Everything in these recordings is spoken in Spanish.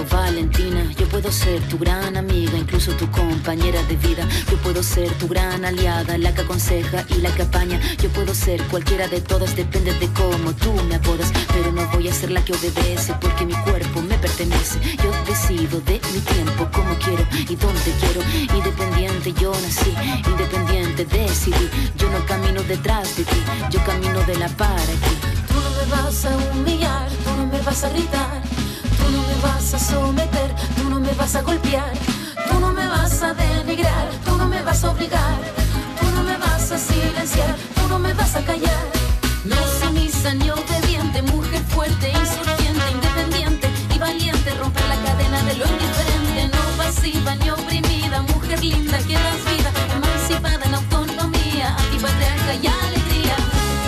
Valentina. Yo puedo ser tu gran amiga, incluso tu compañera de vida. Yo puedo ser tu gran aliada, la que aconseja y la que apaña. Yo puedo ser cualquiera de todas, depende de cómo tú me apodas. Pero no voy a ser la que obedece, porque mi cuerpo me pertenece. Yo decido de mi tiempo, como quiero y donde quiero. Independiente yo nací, independiente decidí. Yo no camino detrás de ti, yo camino de la para ti. Tú no me vas a humillar, tú no me vas a gritar, tú no me vas a someter, tú no me vas a golpear, tú no me vas a denigrar, tú no me vas a obligar, tú no me vas a silenciar, tú no me vas a callar. No sumisa ni obediente, mujer fuerte, insurgente, independiente y valiente, romper la cadena de lo indiferente, no pasiva ni oprimida, mujer linda que das vida, emancipada en autonomía, antipatriarca y alegría.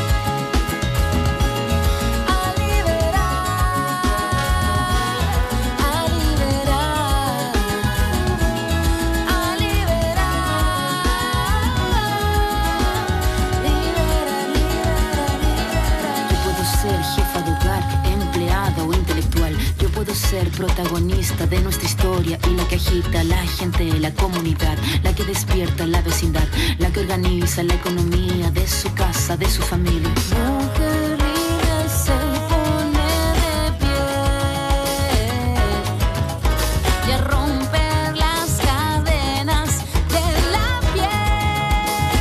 Ser protagonista de nuestra historia y la que agita a la gente, la comunidad, la que despierta la vecindad, la que organiza la economía de su casa, de su familia. Mujer libre se pone de pie y a romper las cadenas de la piel.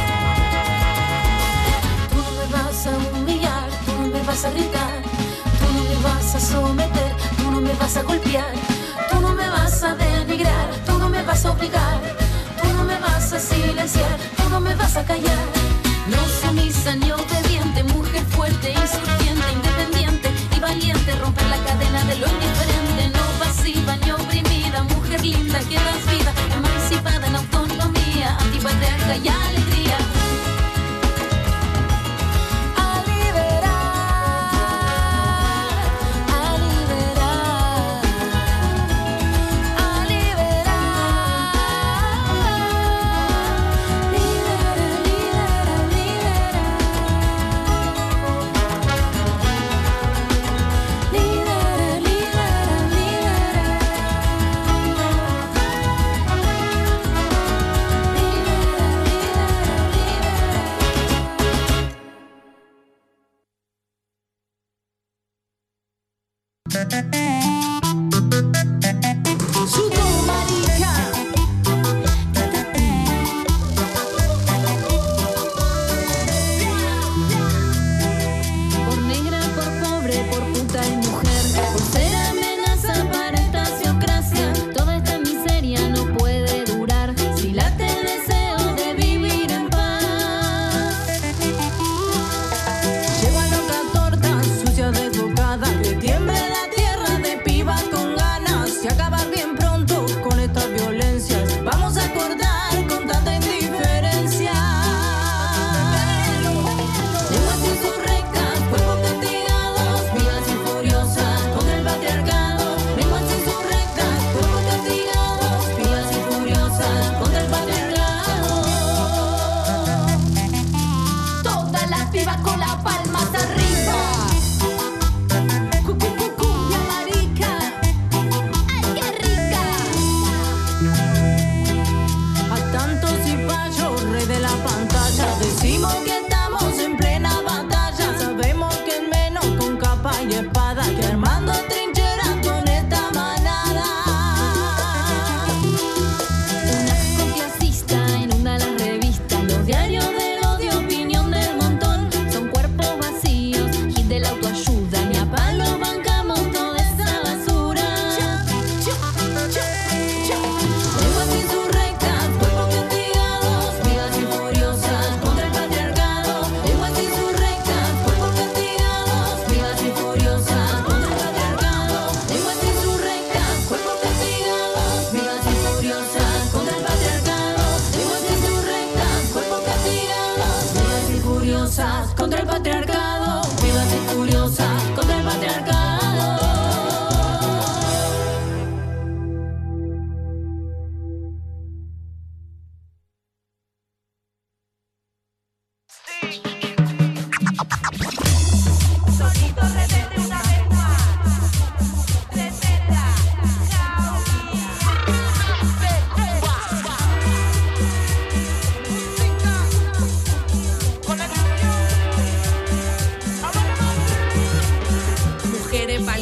Tú no me vas a humillar, tú no me vas a gritar, tú no me vas a someter, tú no me vas a golpear, tú no me vas a denigrar, tú no me vas a obligar, tú no me vas a silenciar, tú no me vas a callar. No sumisa ni obediente, mujer fuerte, insurgente, independiente y valiente, romper la cadena de lo indiferente, no pasiva ni oprimida, mujer linda que das vida, emancipada en autonomía, antipatriarca y alegría. Con las pibas con las palmas arriba.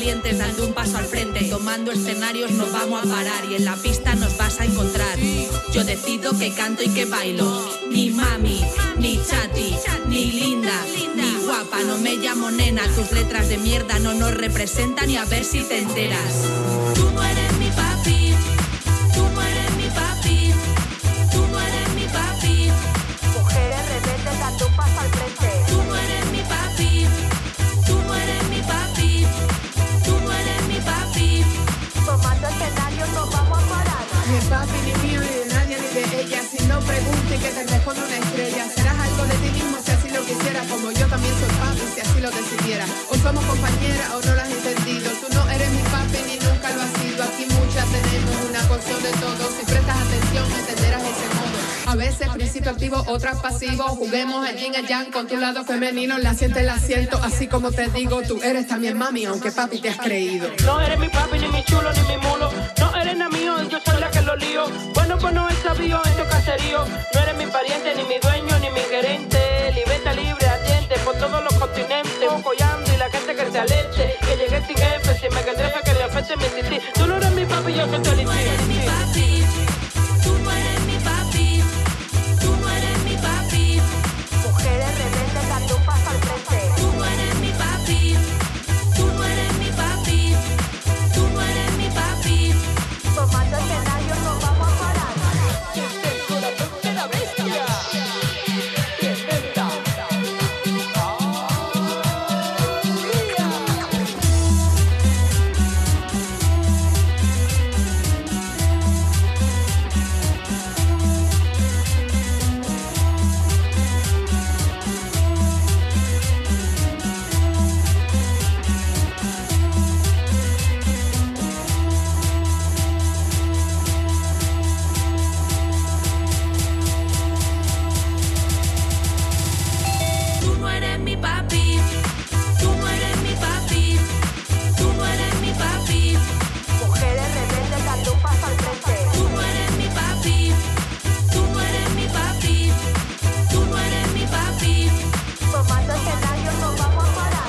valientes dando un paso al frente. Tomando escenarios nos vamos a parar y en la pista nos vas a encontrar. Yo decido que canto y que bailo. Ni mami, ni chati, ni linda, ni guapa. No me llamo nena, tus letras de mierda no nos representan y a ver si te enteras. Tú no eres mi papi, tú no eres mi papi, tú no eres mi papi. Mujeres rebeldes dando un paso al frente. Tú no eres mi papi, tú no eres mi papi, tú no eres mi papi. Tomando escenarios nos vamos a parar. Ni es papi, ni mío, ni de nadie, ni de ella. Si no pregunte que te responda una estrella. Serás algo de ti mismo si así lo quisieras. Como yo también soy papi si así lo decidiera. O somos compañeras o no lo has entendido. Tú no eres mi papi ni nunca lo has sido. Aquí muchas tenemos una porción de todo. Si prestas atención entenderás ese modo. A veces principio activo, otras pasivo. Juguemos al yin al yang con tu lado femenino. La sientes, la siento, así como te digo. Tú eres también mami, aunque papi te has creído. No eres mi papi, ni mi chulo, ni mi mulo. No eres nada mío, yo soy la que lo lío. Bueno, pues no es sabio en tu caserío. No eres mi pariente, ni mi dueño, ni mi gerente. Libertad libre, atiende por todos los continentes. Apoyando y la gente que se alerte. Que llegué sin jefe, si me quedé que le afecte mi tití. Tú no eres mi papi, yo soy tu Tú no eres mi papi, tú no eres mi papi, tú no eres mi papi. Mujeres rebeldes dando un paso al frente. Tú no eres mi papi, tú no eres mi papi, tú no eres mi papi. Tomando escenarios nos vamos a parar. Tú no eres mi papi, tú no eres mi papi, tú no eres mi papi. Mujeres rebeldes dando un paso al frente. Tú no eres mi papi, tú no eres mi papi, tú no eres mi papi. Tomando escenarios nos vamos a parar.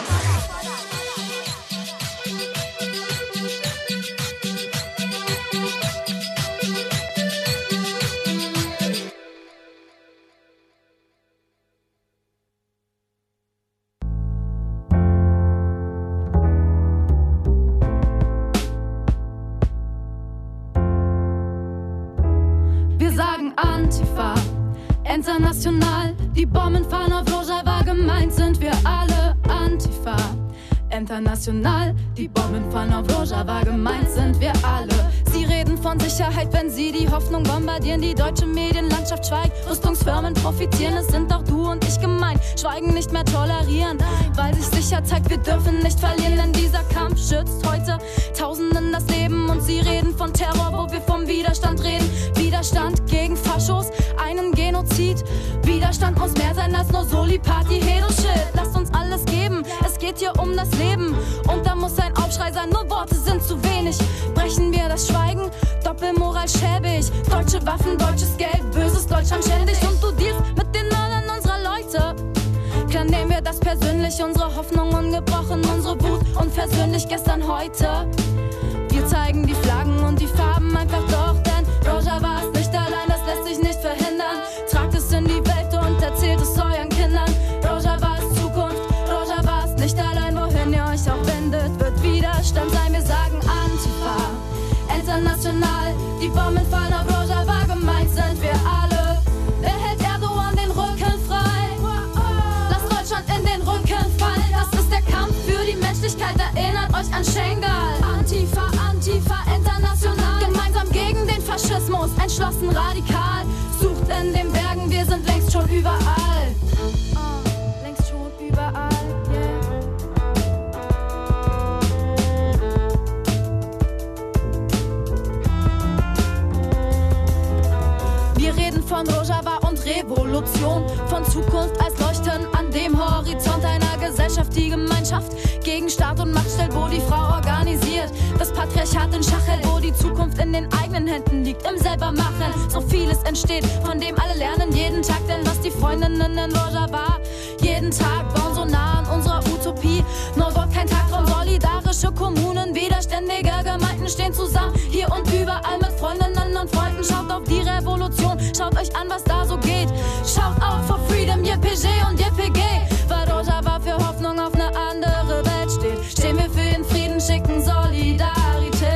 Wir sagen Antifa, international. Die Bomben fallen auf Rojava, gemeint sind wir alle. Antifa, international. Die Bomben fallen auf Rojava, gemeint sind wir alle. Sie reden von Sicherheit, wenn sie die Hoffnung bombardieren. Die deutsche Medienlandschaft schweigt, Rüstungsfirmen profitieren. Es sind auch du und ich gemeint, schweigen nicht mehr tolerieren. Weil sich sicher zeigt, wir dürfen nicht verlieren. Denn dieser Kampf schützt heute Tausenden das Leben. Und sie reden von Terror, wo wir vom Widerstand reden. Widerstand gegen Faschos, einen Genozid. Widerstand muss mehr sein als nur Soli, Party, Hedo-Shit. Lasst uns alles geben, es geht hier um das Leben. Und da muss ein Aufschrei sein, nur Worte sind zu wenig. Brechen wir das Schweigen, Doppelmoral schäbig. Deutsche Waffen, deutsches Geld, böses Deutschland ständig. Und du dealst mit den Mördern unserer Leute. Klar nehmen wir das persönlich, unsere Hoffnung ungebrochen, unsere Wut unversöhnlich gestern, heute. Wir zeigen die Flaggen und die Farben einfach doch, denn Rojava ist nicht allein, das lässt sich nicht verhindern. Tragt es in die Welt und erzählt es euren Kindern. Rojava ist Zukunft, Rojava ist nicht allein, wohin ihr euch auch wendet, wird Widerstand sein. Wir sagen Antifa, international, die Bomben fallen auf Rojava, gemeint sind wir alle. Wer hält Erdogan den Rücken frei? Lasst Deutschland in den Rücken fallen, das ist der Kampf für die Menschlichkeit, erinnert euch an Schengal. Antifa, Antifa, international, gemeinsam gegen den Faschismus, entschlossen radikal. Sucht in den Bergen, wir sind längst schon überall. Längst schon überall, yeah. Wir reden von Rojava und Revolution, von Zukunft als Leuchten an dem Horizont einer Gesellschaft, die Gemeinschaft gegen Staat und Macht stellt, wo die Frau organisiert, das Patriarchat in Schach hält, wo die Zukunft in den eigenen Händen liegt, im Selbermachen. So vieles entsteht, von dem alle lernen jeden Tag, denn was die Freundinnen in Rojava jeden Tag bauen, so nah an unserer Utopie, nur dort kein Tagtraum, solidarische Kommunen. stehen zusammen, hier und überall mit Freundinnen und Freunden. Schaut auf die Revolution, schaut euch an, was da so geht. Schaut auf for Freedom, JPG und JPG. Weil Rojava für Hoffnung auf eine andere Welt steht. Stehen wir für den Frieden, schicken Solidarität.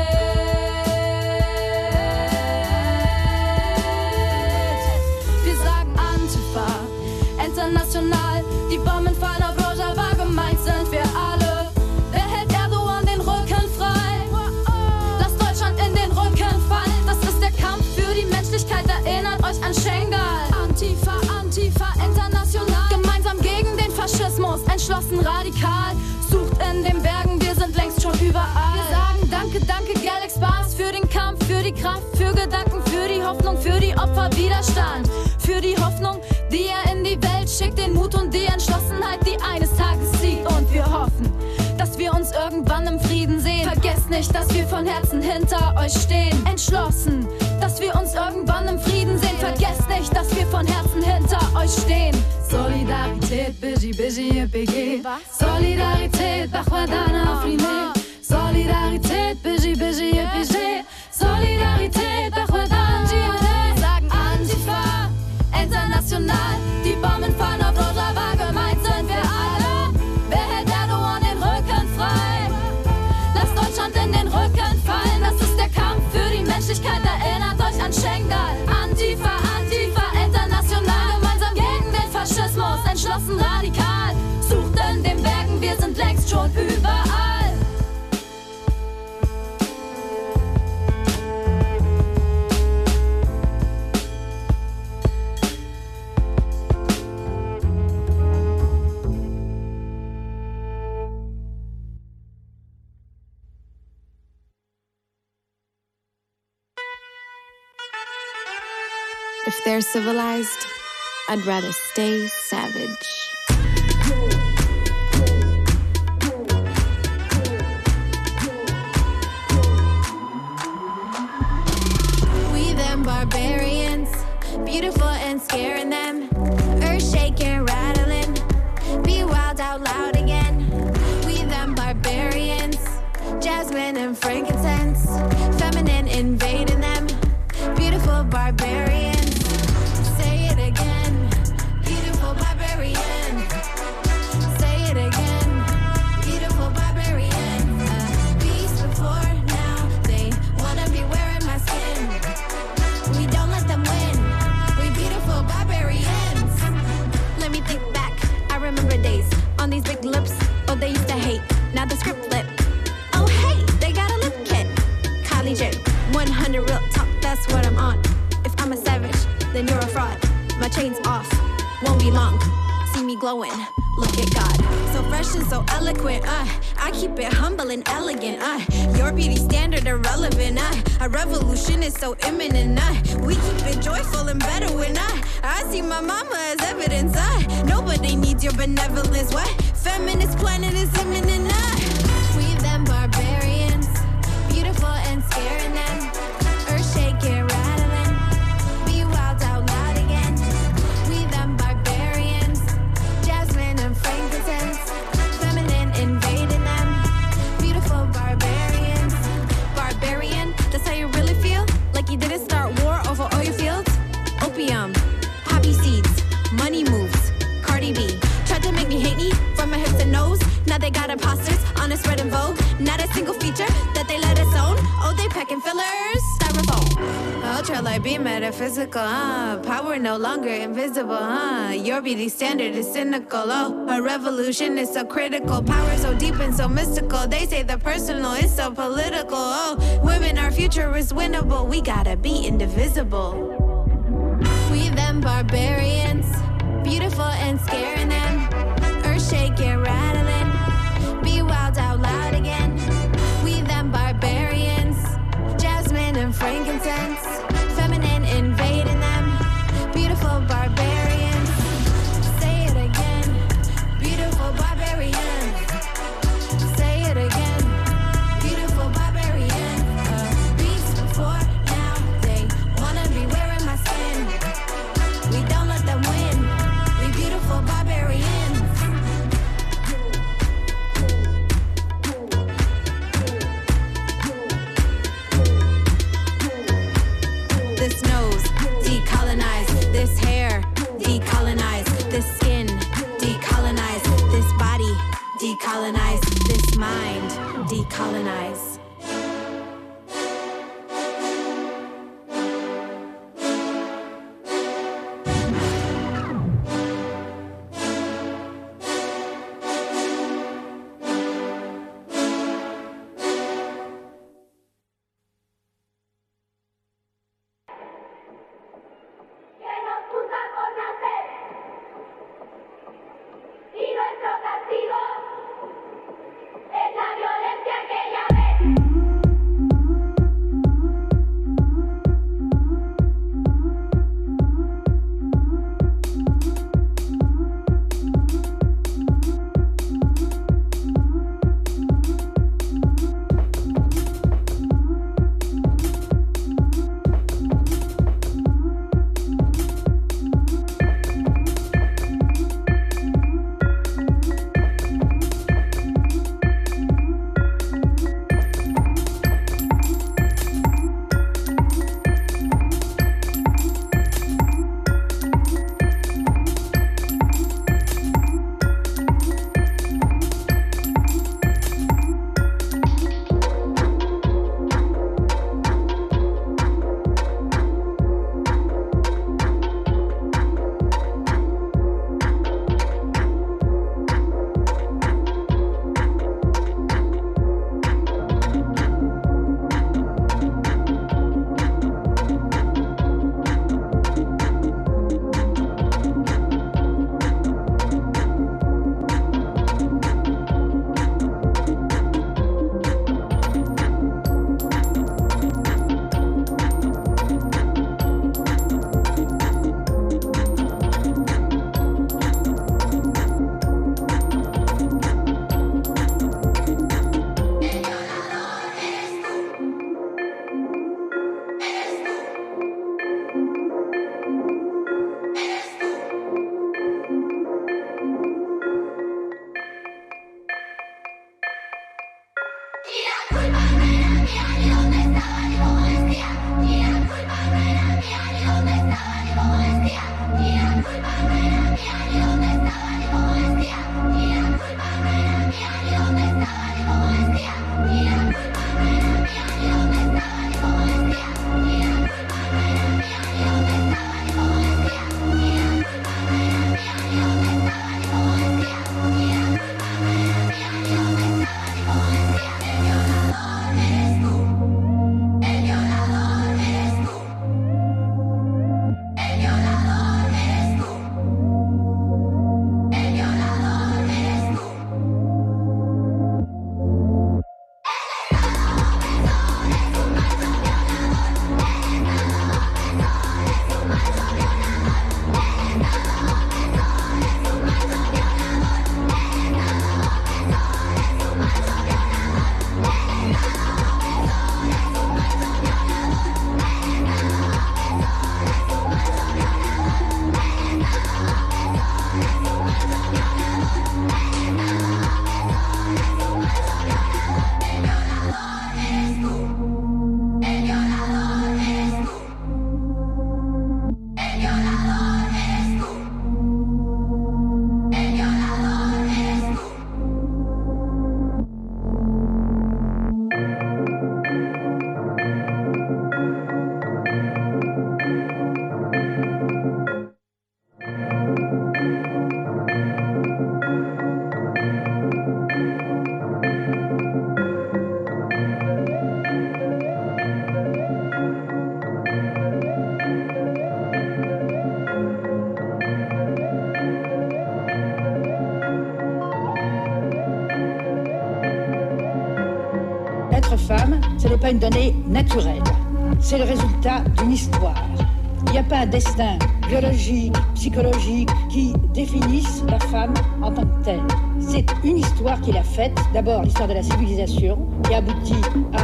Wir sagen Antifa, international. Die Bomben fallen auf Rojava, gemeint sind wir alle. Wer hält Erdogan den Rücken frei? Lasst Deutschland in den Rücken fallen. Das ist der Kampf für die Menschlichkeit, erinnert euch an Schengal. Antifa, Antifa, international. Gemeinsam gegen den Faschismus, entschlossen radikal. Sucht in den Bergen, wir sind längst schon überall. Wir sagen danke, danke Galaxy Bars für den Kampf, für die Kraft, für Gedanken, für die Hoffnung, für die Opfer, Widerstand. Für die Hoffnung, die er in die Welt schickt, den Mut und die Entschlossenheit, die eines Tages siegt. Und wir hoffen, dass wir uns irgendwann im Frieden sehen. Vergesst nicht, dass wir von Herzen hinter euch stehen. Entschlossen, dass wir uns irgendwann im Frieden sehen. Vergesst nicht, dass wir von Herzen hinter euch stehen. Solidarität, Biji, Biji, YPG. Solidarität, Bachwadana, Afrine. Solidarität, Biji, Biji, YPG. Solidarität, Bachwadana, Jihad. Sagen Antifa, international. Die Bomben fallen auf Rojava, gemeint sind wir alle. Wer hält Erdogan den Rücken frei? Lasst Deutschland in den Rücken fallen. Das ist der Kampf für die Menschlichkeit, erinnert euch an Schengal. Antifa, Antifa, international. Gemeinsam gegen den Faschismus, entschlossen radikal. Sucht in den Bergen, wir sind längst schon überall. If they're civilized, I'd rather stay savage. We them barbarians, beautiful and scaring them. Earth shaking, rattling, be wild out loud again. We them barbarians, jasmine and frankincense, feminine invading them. Beautiful barbarians. Say it again. Beautiful barbarian. Say it again. Beautiful barbarian. Beast before now. They wanna be wearing my skin. We don't let them win. We beautiful barbarians. Let me think back. I remember days on these big lips. Oh, they used to hate. Now the script flip. Oh, hey, they got a lip kit. Kylie J. 100 real talk. That's what I'm on. If I'm a savage, then you're a fraud. My chain's off, won't be long. See me glowing, look at God. So fresh and so eloquent, I keep it humble and elegant, Your beauty standard irrelevant, A revolution is so imminent, We keep it joyful and better when I see my mama as evidence, Nobody needs your benevolence, what? Feminist planet is imminent, We them barbarians, beautiful and scaring them. Shaking, rattling, be wild out loud again. We them barbarians, jasmine and frankincense, feminine invading them. Beautiful barbarians, barbarian. That's how you really feel? Like you didn't start war over oil fields? Opium, poppy seeds, money moves. Cardi B tried to make me hate me from my hips to nose. Now they got imposters on a spread in Vogue. Not a single feature that they let us own. Oh, they packing fillers. Ultra light be metaphysical, Power no longer invisible, Your beauty standard is cynical, A revolution is so critical. Power so deep and so mystical. They say the personal is so political, Women, our future is winnable. We gotta be indivisible. We them barbarians, beautiful and scaring them. Earth shaking, rattling, be wild out loud again. We them barbarians, jasmine and frankincense, feminine invading them. Beautiful barbarians. Say it again. Beautiful barbarians. Say it again. Beautiful barbarian. Beast before now. They wanna be wearing my skin. We don't let them win. We beautiful barbarians. we colonize. femme, ce n'est pas une donnée naturelle. C'est le résultat d'une histoire. Il n'y a pas un destin biologique, psychologique qui définisse la femme en tant que telle. C'est une histoire qu'il a faite, d'abord l'histoire de la civilisation, qui aboutit à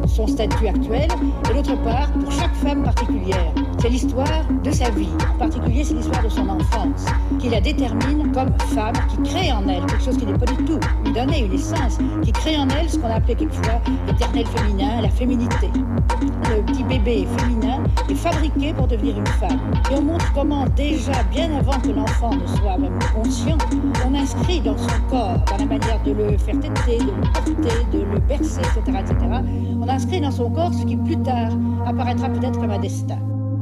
son statut actuel, et d'autre part, pour chaque femme particulière. C'est l'histoire de sa vie. En particulier, c'est l'histoire de son enfance, qui la détermine comme femme, qui crée en elle quelque chose qui n'est pas du tout lui donner une essence, qui crée en elle ce qu'on appelait quelquefois l'éternel féminin, la féminité. Le petit bébé féminin est fabriqué pour devenir une femme. Et on montre comment déjà, bien avant que l'enfant ne soit même conscient, on inscrit dans son corps, dans la manière de le faire téter, de le porter, de le bercer, etc., on inscrit dans son corps ce qui plus tard apparaîtra peut-être comme un destin.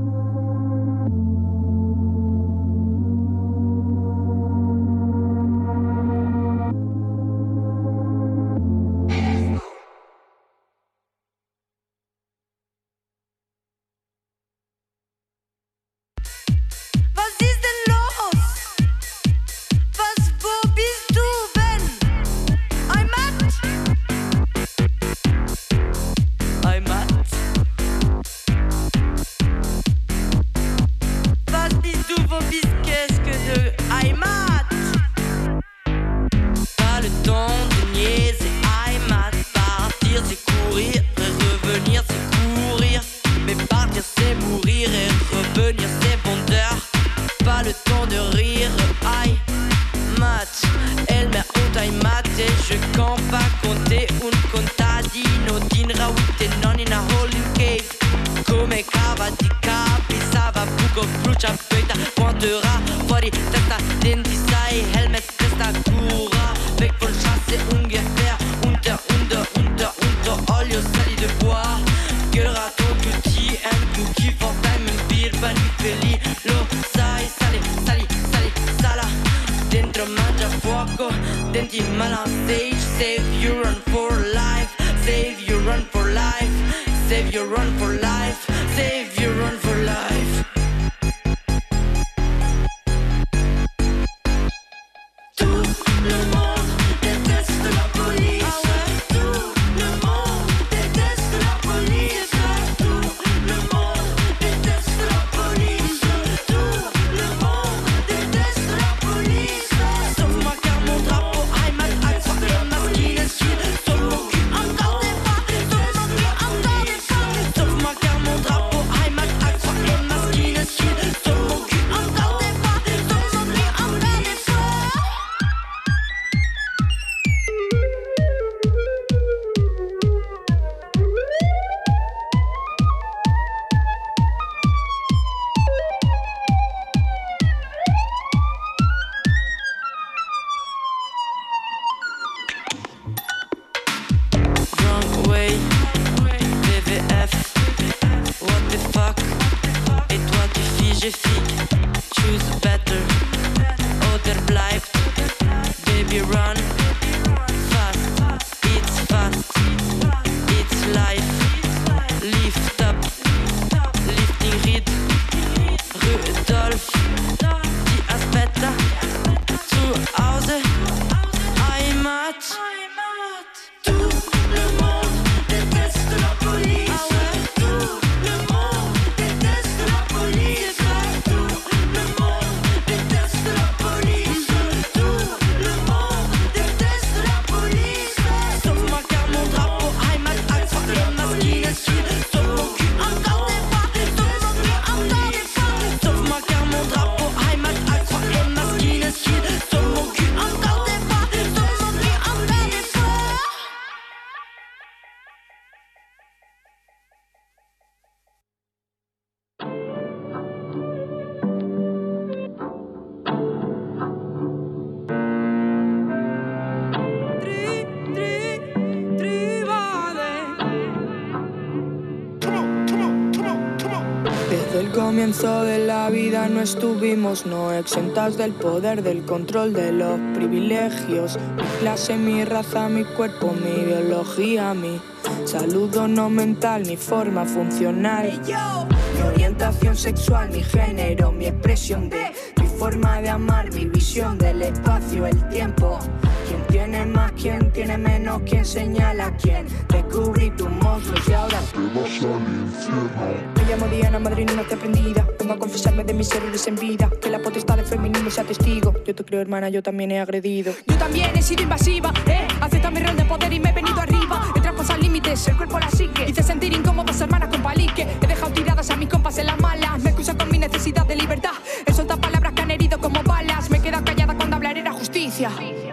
Comienzo de la vida no estuvimos no exentas del poder, del control de los privilegios. Mi clase, mi raza, mi cuerpo, mi biología, mi salud no mental, mi forma funcional, mi orientación sexual, mi género, mi expresión de mi forma de amar, mi visión del espacio, el tiempo. ¿Quién tiene más, quién tiene menos, quién señala a quién? Descubrí tus monstruos y ahora te vas al infierno. Me llamo Diana, madrina no te aprendida. Vengo a confesarme de mis errores en vida. Que la potestad del feminismo sea testigo. Yo te creo, hermana, yo también he agredido. Yo también he sido invasiva, acepta mi rol de poder y me he venido arriba. He traspasado más límites, el cuerpo la psique. Hice sentir incómodas hermanas con palique. He dejado tiradas a mis compas en las malas. Me excuso con mi necesidad de libertad. He soltado palabras que han herido como balas. Me he quedado callada cuando hablar era justicia.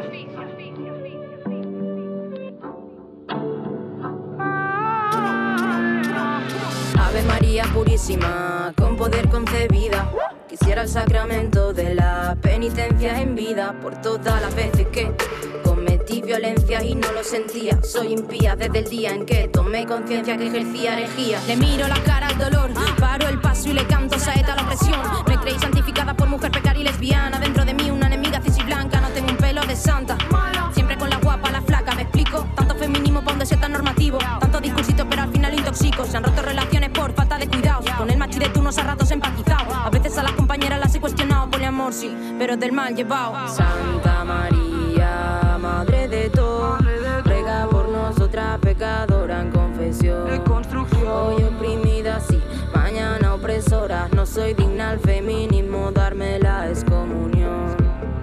Ave María purísima, con poder concebida. Quisiera el sacramento de la penitencia en vida por todas las veces que cometí violencia y no lo sentía. Soy impía desde el día en que tomé conciencia que ejercía herejía. Le miro la cara al dolor, paro el paso y le canto saeta a la opresión. Me creí santificada por mujer precaria y lesbiana. Dentro de mí una enemiga cis y blanca. No tengo un pelo de santa, siempre con la guapa, la flaca. ¿Me explico? Tanto feminismo pa' un deseo tan normativo. Tanto discursito pero al final intoxico. Se han roto relaciones por falta de cuidados. Con el machi de turnos a ratos empatizado. A veces a las compañeras las he cuestionado. Poliamor sí, pero del mal llevado. Santa María, madre de todo, ruega por nosotras pecadora en confesión. Hoy oprimida sí, mañana opresora. No soy digna al feminismo, darme la excomunión.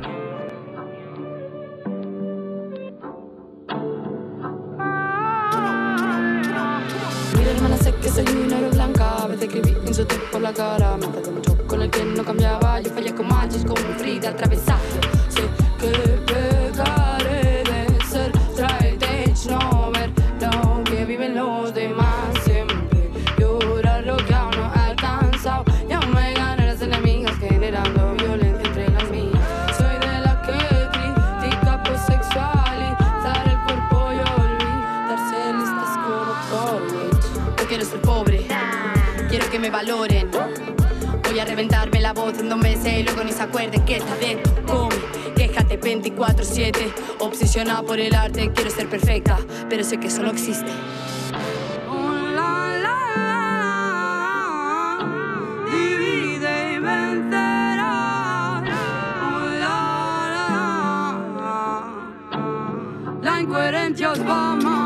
Mira hermana, sé que soy una héroe blanca. A veces escribí insultos por la cara. Me enfadé mucho con el que no cambiaba. Yo fallé con machos, con Frida atravesado. Sé que pecaré de ser straight edge, no ver lo que viven los demás. Siempre llorar lo que aún no he alcanzado. Y aún me ganan las enemigas generando violencia entre las mías. Soy de la que critica por sexualizar el cuerpo y olvidarse listas como college. No quiero ser pobre, quiero que me valoren. Voy a reventarme la voz en 2 meses y luego ni se acuerden que está dentro. Come, quéjate 24/7. Obsesionada por el arte, quiero ser perfecta, pero sé que eso no existe. Divide y vencerás. La incoherencia os va a matar.